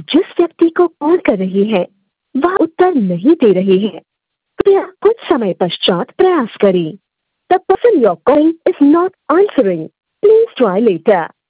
जिस व्यक्ति को कॉल कर रही है वह उत्तर नहीं दे रही है। कृपया कुछ समय पश्चात प्रयास करें। The person you're calling is not answering. Please try later.